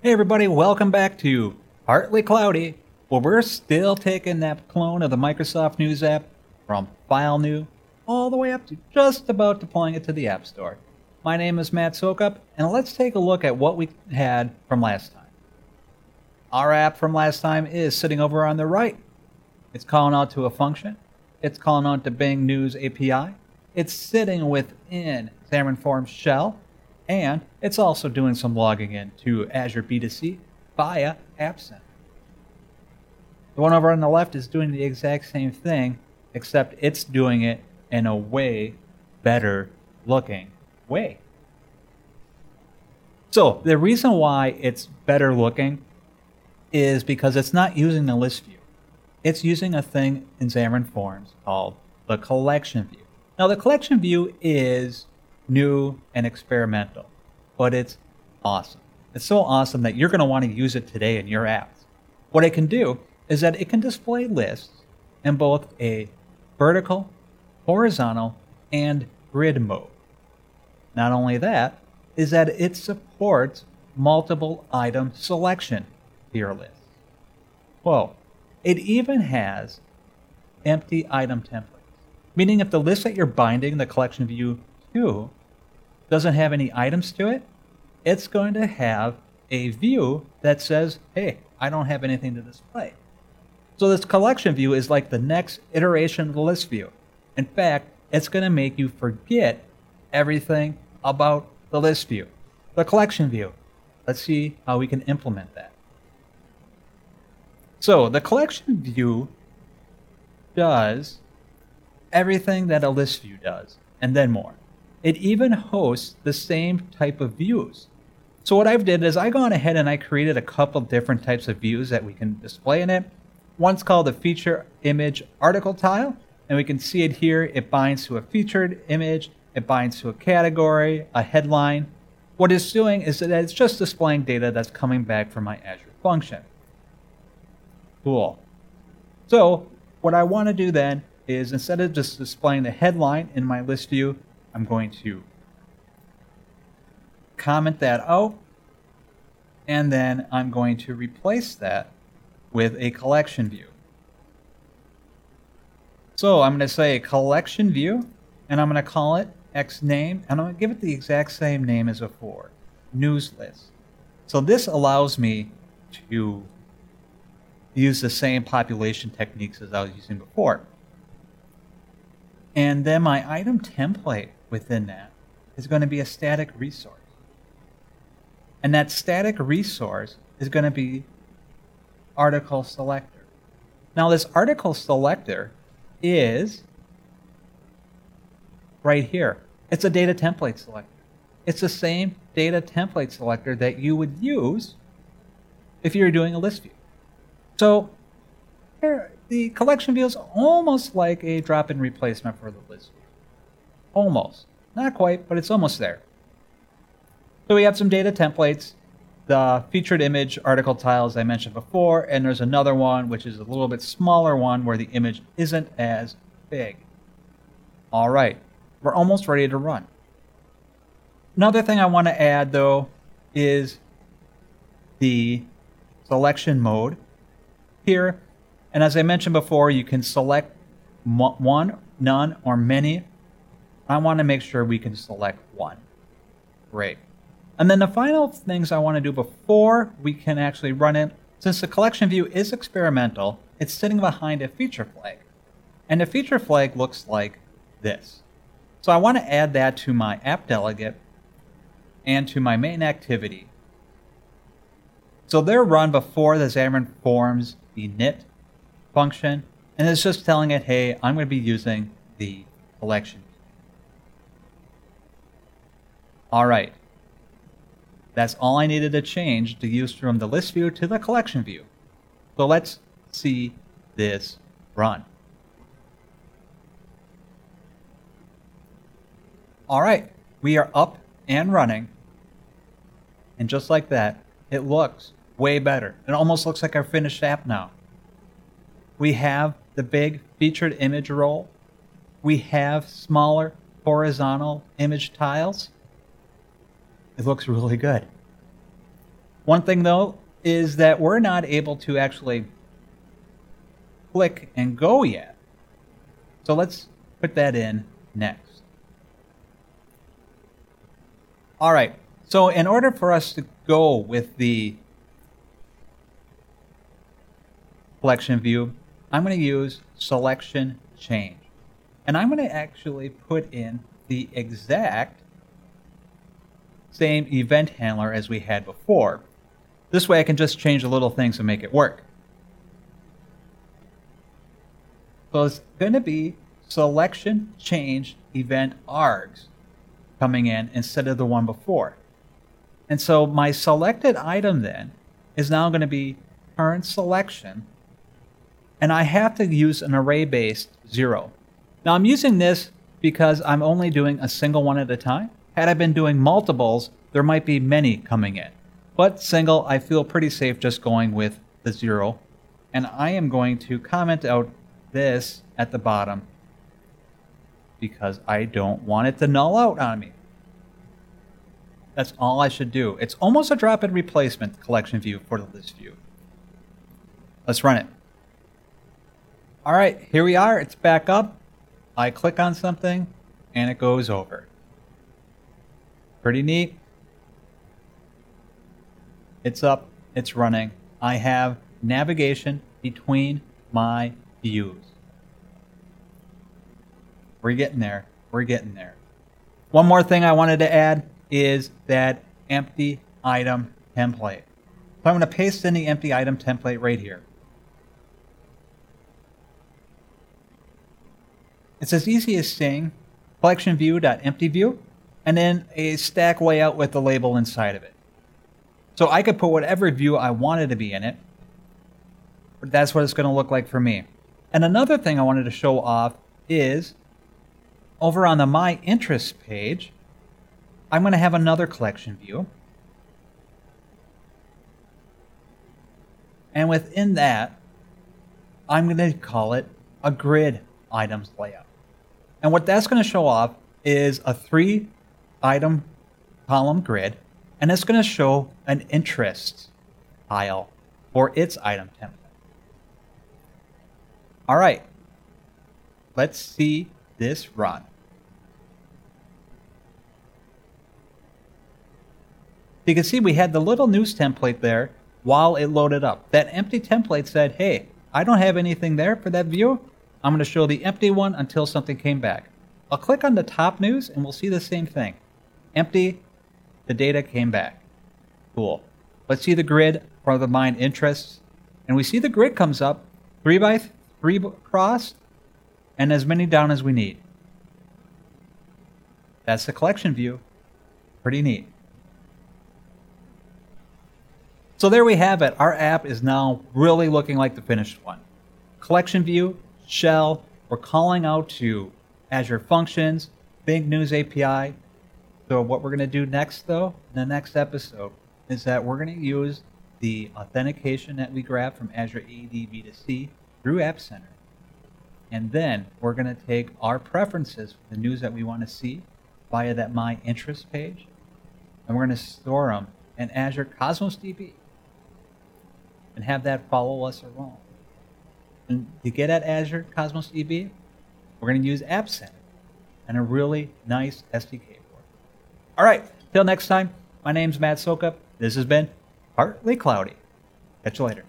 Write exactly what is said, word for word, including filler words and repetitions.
Hey everybody, welcome back to Partly Cloudy, where we're still taking that clone of the Microsoft News app from File New all the way up to just about deploying it to the App Store. My name is Matt Sokup, and let's take a look at what we had from last time. Our app from last time is sitting over on the right. It's calling out to a function. It's calling out to Bing News A P I. It's sitting within Xamarin Forms shell. And it's also doing some logging in to Azure B two C via App Center. The one over on the left is doing the exact same thing, except it's doing it in a way better looking way. So the reason why it's better looking is because it's not using the list view. It's using a thing in Xamarin Forms called the collection view. Now the collection view is new and experimental, but it's awesome. It's so awesome that you're going to want to use it today in your apps. What it can do is that it can display lists in both a vertical, horizontal, and grid mode. Not only that, is that it supports multiple item selection to your list. Whoa. It even has empty item templates, meaning if the list that you're binding the collection view to doesn't have any items to it, it's going to have a view that says, hey, I don't have anything to display. So this collection view is like the next iteration of the list view. In fact, it's going to make you forget everything about the list view, the collection view. Let's see how we can implement that. So the collection view does everything that a list view does, and then more. It even hosts the same type of views. So what I've did is I gone ahead and I created a couple different types of views that we can display in it. One's called the feature image article tile, and we can see it here. It binds to a featured image, it binds to a category, a headline. What it's doing is that it's just displaying data that's coming back from my Azure function. Cool. So what I want to do then is instead of just displaying the headline in my list view, I'm going to comment that out, and then I'm going to replace that with a collection view. So I'm going to say a collection view, and I'm going to call it X name, and I'm going to give it the exact same name as before, news list. So this allows me to use the same population techniques as I was using before. And then my item template within that is going to be a static resource. And that static resource is going to be article selector. Now this article selector is right here. It's a data template selector. It's the same data template selector that you would use if you were doing a list view. So here, the collection view is almost like a drop-in replacement for the list view. Almost. Not quite, but it's almost there. So we have some data templates, the featured image article tile as I mentioned before, and there's another one which is a little bit smaller one where the image isn't as big. All right, we're almost ready to run. Another thing I want to add though is the selection mode here. And as I mentioned before, you can select one, none, or many. I want to make sure we can select one. Great. And then the final things I want to do before we can actually run it, since the collection view is experimental, it's sitting behind a feature flag. And the feature flag looks like this. So I want to add that to my app delegate and to my main activity. So they're run before the Xamarin Forms init function, and it's just telling it, hey, I'm going to be using the collection. All right. That's all I needed to change to use from the list view to the collection view. So let's see this run. All right, we are up and running. And just like that, it looks way better. It almost looks like our finished app now. We have the big featured image role. We have smaller horizontal image tiles. It looks really good. One thing though is that we're not able to actually click and go yet. So let's put that in next. All right, so in order for us to go with the collection view, I'm going to use selection change. And I'm going to actually put in the exact same event handler as we had before. This way I can just change the little things and make it work. So it's going to be selection change event args coming in instead of the one before. And so my selected item then is now going to be current selection, and I have to use an array-based zero. Now I'm using this because I'm only doing a single one at a time. Had I been doing multiples, there might be many coming in. But single, I feel pretty safe just going with the zero. And I am going to comment out this at the bottom because I don't want it to null out on me. That's all I should do. It's almost a drop-in replacement collection view for the list view. Let's run it. All right, here we are. It's back up. I click on something and it goes over. Pretty neat. It's up, it's running. I have navigation between my views. We're getting there. We're getting there. One more thing I wanted to add is that empty item template. So I'm going to paste in the empty item template right here. It's as easy as saying collection view.emptyView and then a stack layout with the label inside of it. So I could put whatever view I wanted to be in it. But that's what it's going to look like for me. And another thing I wanted to show off is over on the My Interests page, I'm going to have another collection view. And within that, I'm going to call it a grid items layout. And what that's going to show off is a three item column grid, and it's going to show an interest pile for its item template. All right, let's see this run. You can see we had the little news template there while it loaded up. That empty template said, hey, I don't have anything there for that view. I'm going to show the empty one until something came back. I'll click on the top news and we'll see the same thing. Empty, the data came back. Cool. Let's see the grid for the My Interests. And we see the grid comes up three by three across and as many down as we need. That's the collection view. Pretty neat. So there we have it. Our app is now really looking like the finished one. Collection view, shell, we're calling out to Azure Functions, Big News A P I. So what we're going to do next, though, in the next episode, is that we're going to use the authentication that we grabbed from Azure A D B two C through App Center. And then we're going to take our preferences for the news that we want to see via that My Interests page, and we're going to store them in Azure Cosmos D B and have that follow us around. And to get at Azure Cosmos D B, we're going to use App Center and a really nice S D K for it. All right, till next time, my name's Matt Sokup. This has been Partly Cloudy. Catch you later.